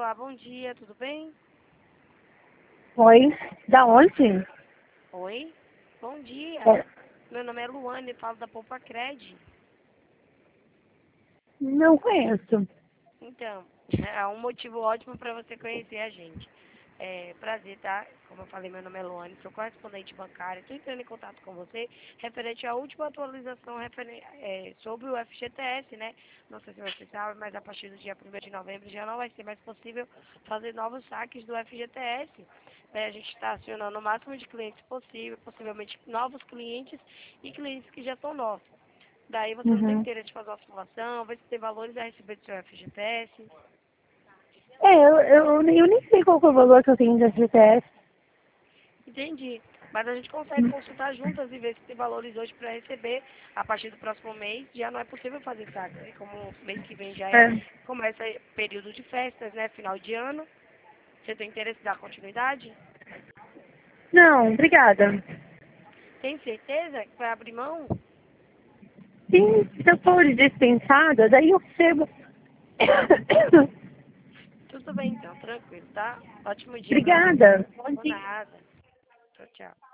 Olá, bom dia, tudo bem? Oi, da onde? Oi, bom dia. É, Meu nome é Luane, falo da Poupa Cred. não conheço. Então, é um motivo ótimo para você conhecer a gente. É, prazer, tá? Como eu falei, meu nome é Luane, sou correspondente bancária. Estou entrando em contato com você referente à última atualização sobre o FGTS, né? Não sei se você sabe, mas a partir do dia 1º de novembro já não vai ser mais possível fazer novos saques do FGTS. A gente está acionando o máximo de clientes possível, possivelmente novos clientes e clientes que já são nossos. Daí você não tem Uhum. interesse de fazer uma simulação, ver se tem valores a receber do seu FGTS. Eu nem sei qual que é o valor que eu tenho de FGTS. Entendi. Mas a gente consegue consultar juntas e ver se tem valores hoje para receber. A partir do próximo mês já não é possível fazer saques. E como o mês que vem É. começa período de festas, né? Final de ano. Você tem interesse em dar continuidade? Não, obrigada. Tem certeza que vai abrir mão? Sim, se eu for dispensada, daí eu recebo. Tudo bem então, tranquilo, tá? Ótimo dia para você. Obrigada. Bom Por dia. nada. Tchau, tchau.